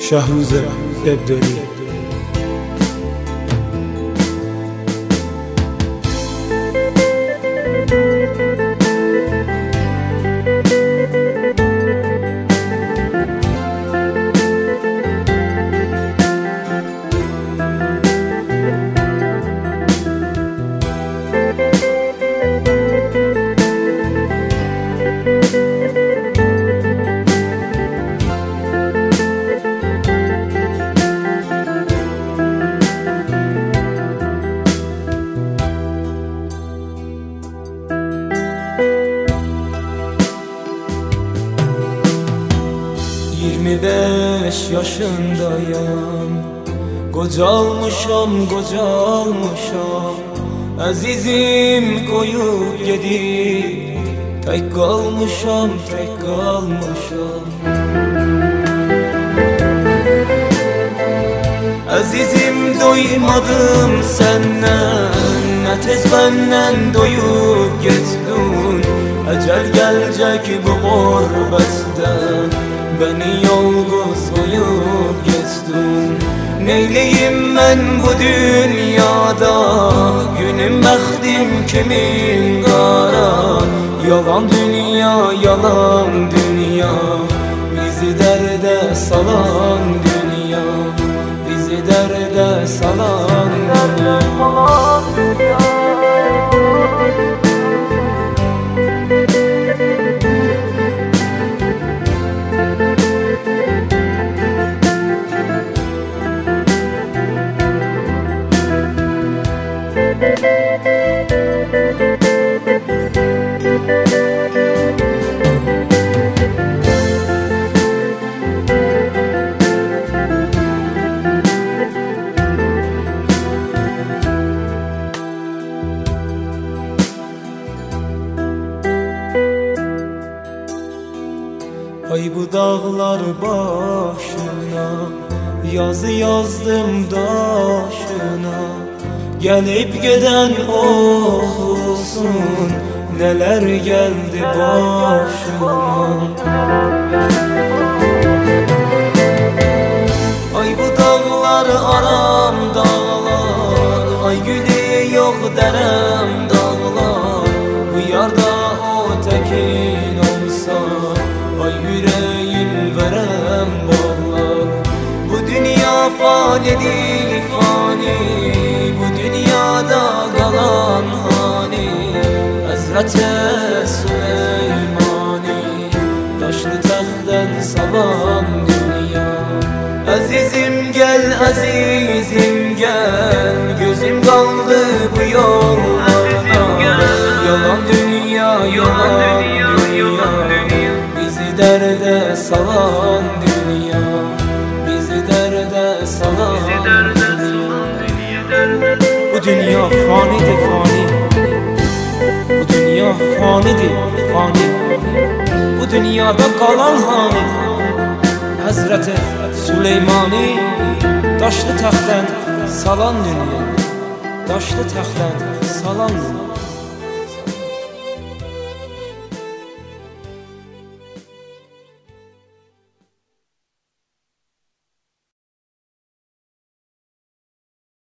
Şahruze Debdeli. Beş yaşındayım, kocalmışam, azizim koyup gidip, tek kalmışam. Azizim doymadım senden, ne tez benden doyup gittin. Ecel gelecek bu gurbetten, beni yalnız koyup geçtin. Neyleyim ben bu dünyada, günüm bəxtim kimin qara. Yalan dünya, bizi derde salan dünya, bizi derde salan dünya. Ay bu dağlar başına, yazı yazdım daşına. Gelip giden olsun, neler geldi başıma. Ay bu dağlar aram dağlar, ay gülü yok derem dağlar. Bu yarda o tekin olsa, ay yüreğim verem bağlar. Bu dünya fanidir fani, bu dünyada kalan hani. Hazreti Süleymani, taşlı tahttan salan dünya. Azizim gel, azizim gel, gözüm kaldı bu yollarda. Yalan dünya, bizi derde salan dünya, bizi derde salan dünya. Bu dünya fanidir fani, bu dünya fanidir fani. Bu dünyada kalan hani. Hazreti Süleymani, taşlı tahttan salan dünya, taşlı tahttan salan dünya.